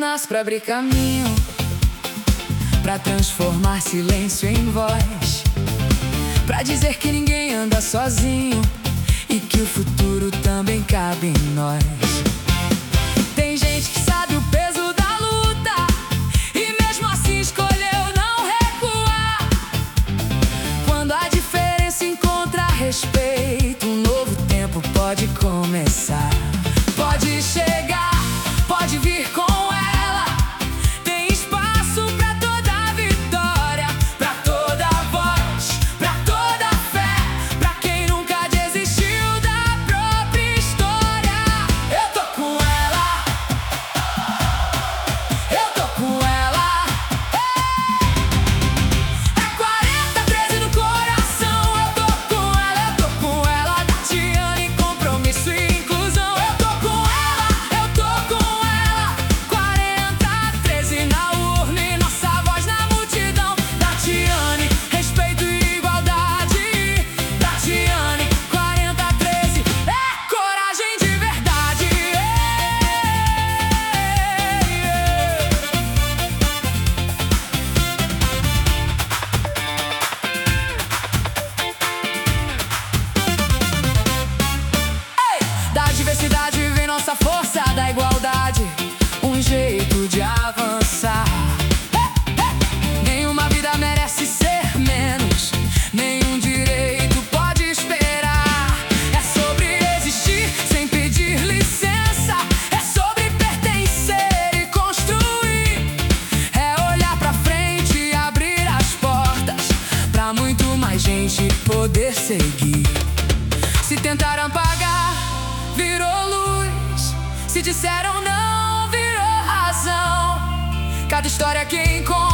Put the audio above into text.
nasce pra abrir caminho, pra transformar silêncio em voz, pra dizer que ninguém anda sozinho e que o futuro também cabe em nós. Tem gente que sabe o peso da luta e mesmo assim escolheu não recuar. Quando a diferença encontra respeito, um novo tempo pode começar. Pode chegar, pode vir com ela. Tem espaço pra toda vitória, pra toda voz, pra toda fé, pra quem nunca desistiu da própria história. Eu tô com ela, eu tô com ela. É 40-13 no coração. Eu tô com ela, Tatiane, compromisso e inclusão. Eu tô com ela, eu tô com ela. 40-13 na urna e nossa voz na multidão. Tatiane, respeito e igualdade. Tatiane, 40-13 é coragem de verdade. Da diversidade vem nossa força, da igualdade um jeito de avançar. Nenhuma vida merece ser menos, nenhum direito pode esperar. É sobre existir sem pedir licença, é sobre pertencer e construir. É olhar pra frente e abrir as portas pra muito mais gente poder seguir. Se tentaram apagar, virou luz. Se disseram não, virou razão. Cada história que encontra